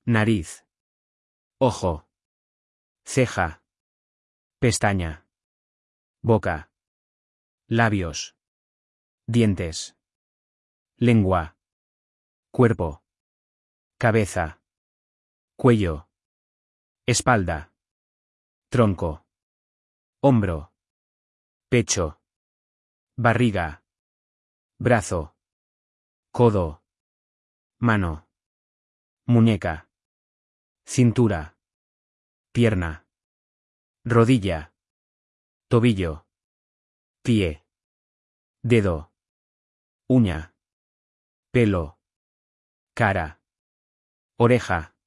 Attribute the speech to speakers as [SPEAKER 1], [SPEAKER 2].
[SPEAKER 1] nariz, ojo, ceja, pestaña, boca, labios, dientes, lengua, cuerpo, cabeza, cuello, espalda, tronco, hombro, pecho, barriga, brazo, codo, mano, muñeca, cintura, pierna, rodilla, tobillo, pie, dedo, uña, pelo, cara, oreja,